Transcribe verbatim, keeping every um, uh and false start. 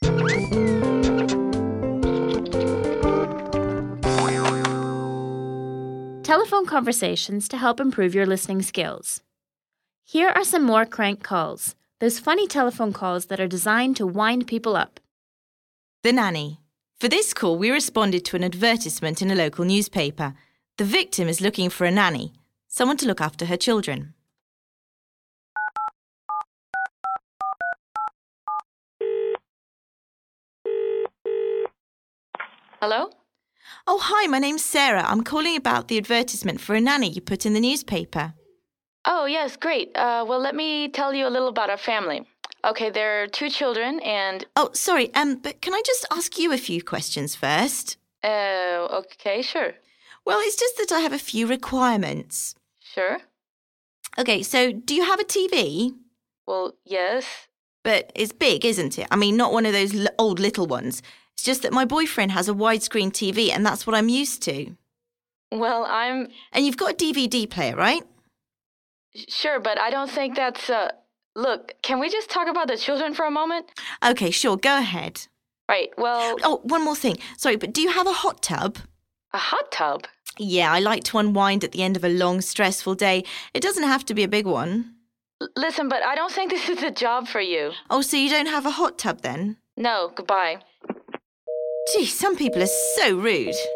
Telephone conversations to help improve your listening skills. Here are some more crank calls, those funny telephone calls that are designed to wind people up. The nanny. For this call, we responded to an advertisement in a local newspaper. The victim is looking for a nanny, someone to look after her children. Hello? Oh, hi, my name's Sarah. I'm calling about the advertisement for a nanny you put in the newspaper. Oh, yes, great. Uh, well, let me tell you a little about our family. Okay, there are two children and... Oh, sorry, um, but can I just ask you a few questions first? Uh, okay, sure. Well, it's just that I have a few requirements. Sure. Okay, so do you have a T V? Well, yes. But it's big, isn't it? I mean, not one of those l- old little ones. It's just that my boyfriend has a widescreen T V and that's what I'm used to. Well, I'm... And you've got a D V D player, right? Sure, but I don't think that's... Uh... Look, can we just talk about the children for a moment? Okay, sure, go ahead. Right, well... Oh, one more thing. Sorry, but do you have a hot tub? A hot tub? Yeah, I like to unwind at the end of a long, stressful day. It doesn't have to be a big one. L- listen, but I don't think this is the job for you. Oh, so you don't have a hot tub then? No, goodbye. Gee, some people are so rude.